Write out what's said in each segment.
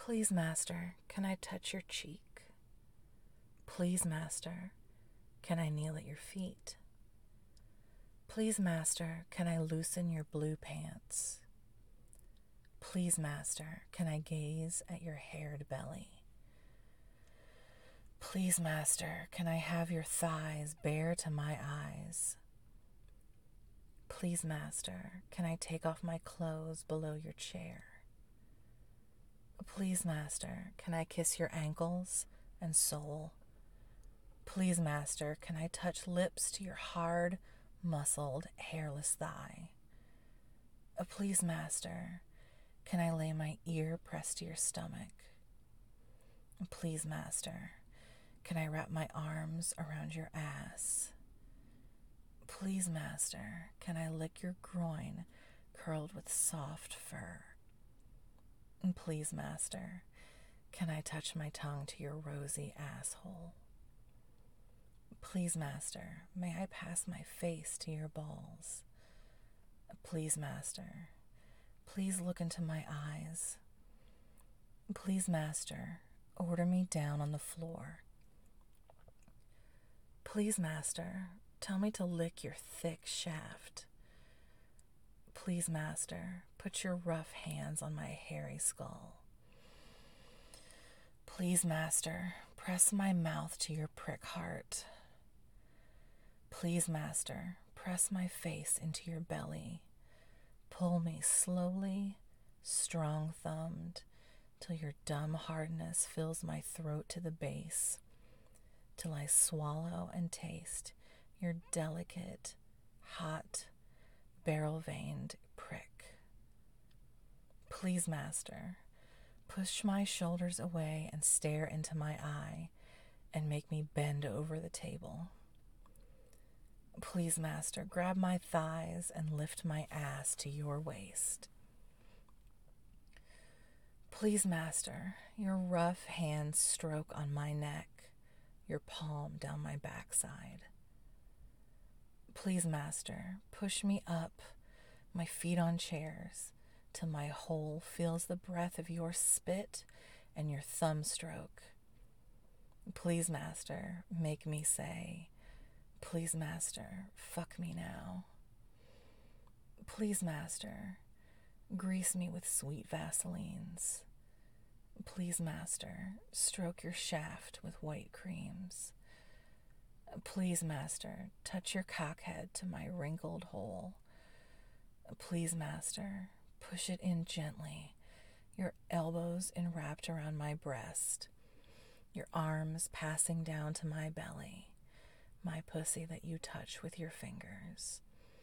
Please, master, can I touch your cheek? Please, master, can I kneel at your feet? Please, master, can I loosen your blue pants? Please, master, can I gaze at your haired belly? Please, master, can I have your thighs bare to my eyes? Please, master, can I take off my clothes below your chair? Please, master, can I kiss your ankles and sole? Please, master, can I touch lips to your hard, muscled, hairless thigh? Please, master, can I lay my ear pressed to your stomach? Please, master, can I wrap my arms around your ass? Please, master, can I lick your groin curled with soft fur? Please, master, can I touch my tongue to your rosy asshole? Please, master, may I pass my face to your balls? Please, master, please look into my eyes. Please, master, order me down on the floor. Please, master, tell me to lick your thick shaft. Please, master, put your rough hands on my hairy skull. Please, master, press my mouth to your prick heart. Please, master, press my face into your belly. Pull me slowly, strong-thumbed, till your dumb hardness fills my throat to the base, till I swallow and taste your delicate, hot, barrel-veined prick. Please, master, push my shoulders away and stare into my eye and make me bend over the table. Please, master, grab my thighs and lift my ass to your waist. Please, master, your rough hands stroke on my neck, your palm down my backside. Please, master, push me up, my feet on chairs, till my hole feels the breath of your spit and your thumb stroke. Please, master, make me say, please, master, fuck me now. Please, master, grease me with sweet Vaselines. Please, master, stroke your shaft with white creams. Please, master, touch your cockhead to my wrinkled hole. Please, master, push it in gently, your elbows enwrapped around my breast, your arms passing down to my belly, my pussy that you touch with your fingers.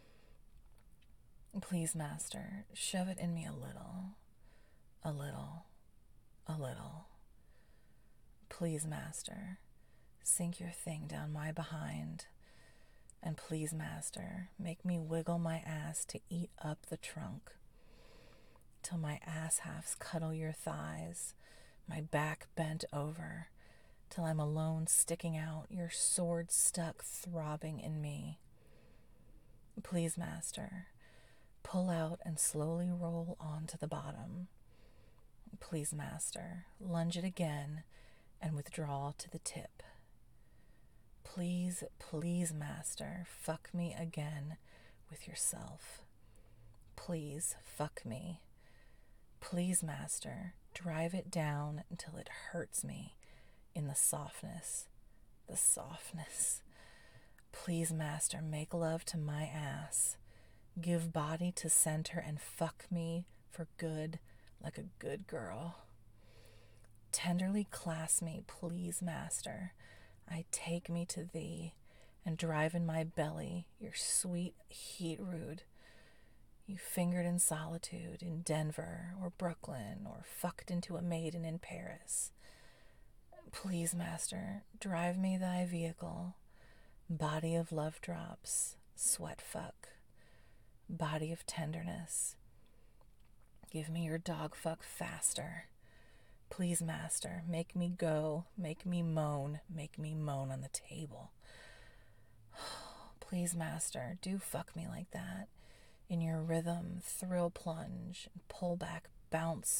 Please, master, shove it in me a little, a little, a little. Please, master, sink your thing down my behind. And please, master, make me wiggle my ass to eat up the trunk, till my ass halves cuddle your thighs, my back bent over, till I'm alone sticking out, your sword stuck throbbing in me. Please, master, pull out and slowly roll onto the bottom. Please, master, lunge it again and withdraw to the tip. Please, please, master, fuck me again with yourself. Please, fuck me. Please, master, drive it down until it hurts me in the softness, the softness. Please, master, make love to my ass. Give body to center and fuck me for good like a good girl. Tenderly clasp me, please, master. I take me to thee and drive in my belly your sweet heat rude. You fingered in solitude in Denver or Brooklyn or fucked into a maiden in Paris. Please, master, drive me thy vehicle. Body of love drops, sweat fuck. Body of tenderness. Give me your dog fuck faster. Please, master, make me go, make me moan on the table. Please, master, do fuck me like that. In your rhythm, thrill plunge, pull back, bounce,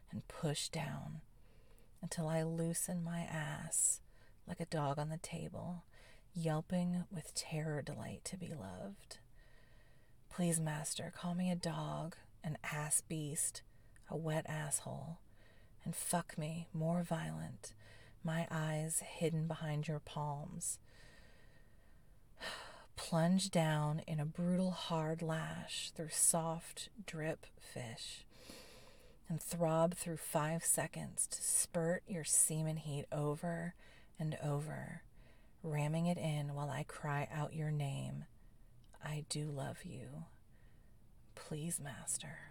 and push down until I loosen my ass like a dog on the table, yelping with terror delight to be loved. Please, master, call me a dog, an ass beast, a wet asshole, and fuck me more violent, my eyes hidden behind your palms. Plunge down in a brutal hard lash through soft drip fish, and throb through 5 seconds to spurt your semen heat over and over, ramming it in while I cry out your name. I do love you. Please, master.